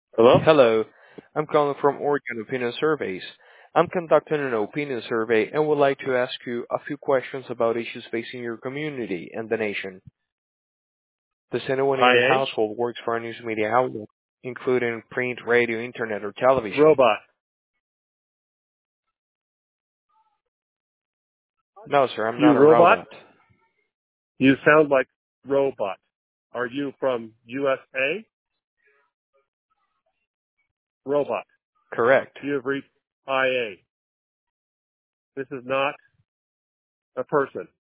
Hello? Hello, I'm calling from Oregon Opinion Surveys. I'm conducting an opinion survey and would like to ask you a few questions about issues facing your community and the nation. Does anyone in your IA? household works for a news media outlet, including print, radio, internet, or television? Robot. No, sir, I'm You not a robot? robot. You sound like robot. Are you from USA? Robot. Correct. You have reached IA. This is not a person.